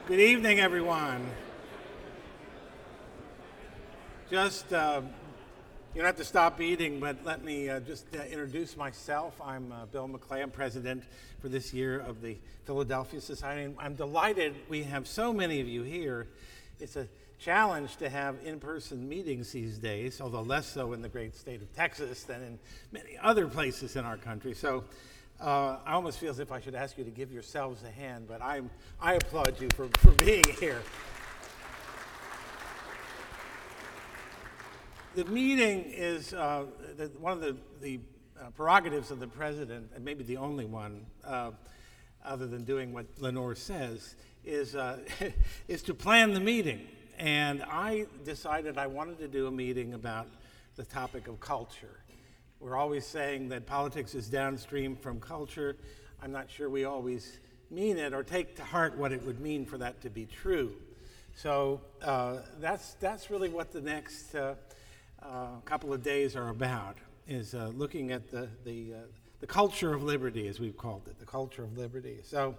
Good evening, everyone. Just, you don't have to stop eating, but let me just introduce myself. I'm Bill McClay. I'm president for this year of the Philadelphia Society. And I'm delighted we have so many of you here. It's a challenge to have in-person meetings these days, although less so in the great state of Texas than in many other places in our country. So I almost feel as if I should ask you to give yourselves a hand, but I applaud you for being here. The meeting is one of the prerogatives of the president, and maybe the only one, other than doing what Lenore says, is to plan the meeting. And I decided I wanted to do a meeting about the topic of culture. We're always saying that politics is downstream from culture. I'm not sure we always mean it or take to heart what it would mean for that to be true. So that's really what the next couple of days are about, is looking at the culture of liberty, as we've called it, the culture of liberty. So,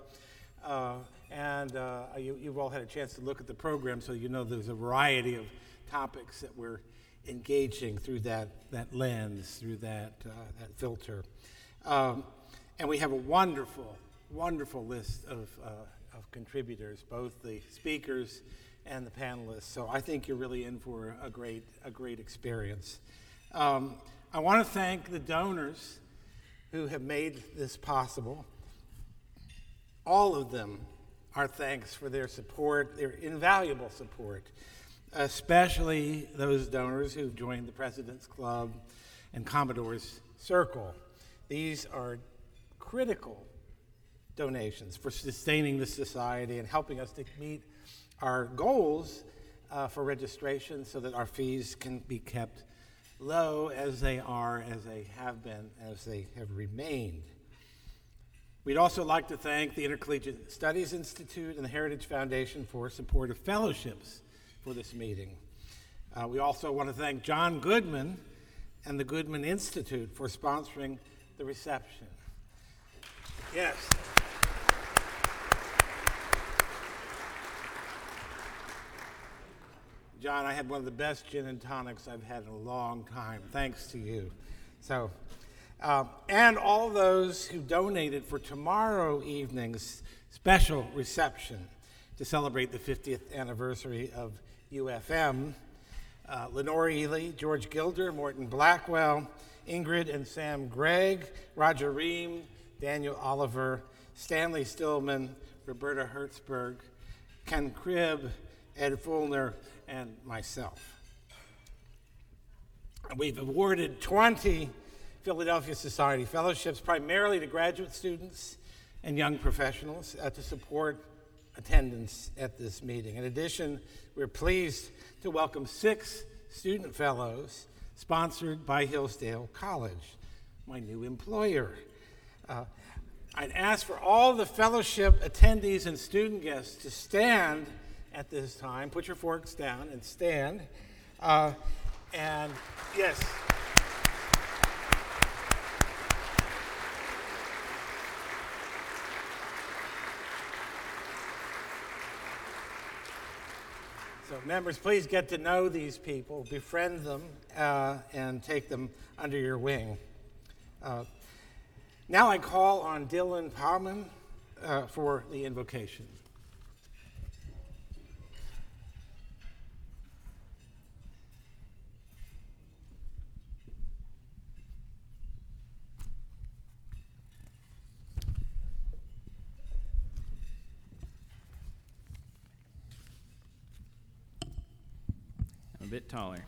you've all had a chance to look at the program, so you know there's a variety of topics that we're engaging through that lens, through that filter. And we have a wonderful list of contributors, both the speakers and the panelists. So I think you're really in for a great experience. I want to thank the donors who have made this possible. All of them are thanks for their support, their invaluable support, especially those donors who've joined the President's Club and Commodore's Circle. These are critical donations for sustaining the society and helping us to meet our goals for registration so that our fees can be kept low as they are, as they have been, as they have remained. We'd also like to thank the Intercollegiate Studies Institute and the Heritage Foundation for support of fellowships for this meeting. We also want to thank John Goodman and the Goodman Institute for sponsoring the reception. Yes. John, I had one of the best gin and tonics I've had in a long time, thanks to you. So, and all those who donated for tomorrow evening's special reception to celebrate the 50th anniversary of UFM. Lenore Ely, George Gilder, Morton Blackwell, Ingrid and Sam Gregg, Roger Ream, Daniel Oliver, Stanley Stillman, Roberta Hertzberg, Ken Cribb, Ed Fulner, and myself. We've awarded 20 Philadelphia Society fellowships, primarily to graduate students and young professionals, to support attendance at this meeting. In addition, we're pleased to welcome 6 student fellows sponsored by Hillsdale College, my new employer. I'd ask for all the fellowship attendees and student guests to stand at this time. Put your forks down and stand. And yes. So members, please get to know these people, befriend them, and take them under your wing. Now I call on Dylan Powman for the invocation. A bit taller.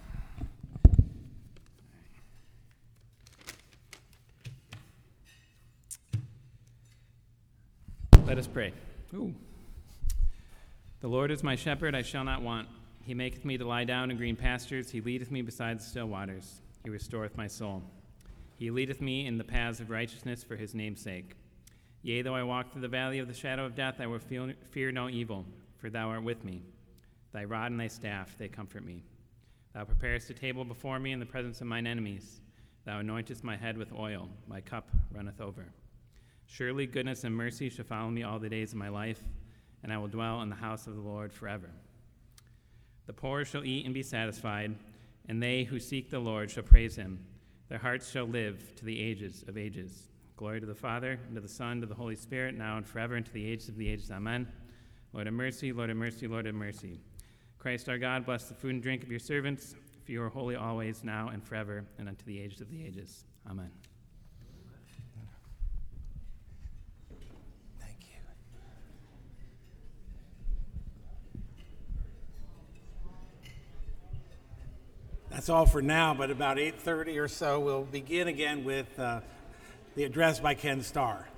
Let us pray. Ooh. The Lord is my shepherd, I shall not want. He maketh me to lie down in green pastures. He leadeth me beside the still waters. He restoreth my soul. He leadeth me in the paths of righteousness for his name's sake. Yea, though I walk through the valley of the shadow of death, I will fear no evil, for thou art with me. Thy rod and thy staff, they comfort me. Thou preparest a table before me in the presence of mine enemies. Thou anointest my head with oil. My cup runneth over. Surely goodness and mercy shall follow me all the days of my life, and I will dwell in the house of the Lord forever. The poor shall eat and be satisfied, and they who seek the Lord shall praise him. Their hearts shall live to the ages of ages. Glory to the Father, and to the Son, and to the Holy Spirit, now and forever, and to the ages of the ages. Amen. Lord have mercy, Lord have mercy, Lord have mercy. Christ our God, bless the food and drink of your servants, for you are holy always, now and forever, and unto the ages of the ages. Amen. Thank you. That's all for now, but about 8:30 or so, we'll begin again with the address by Ken Starr.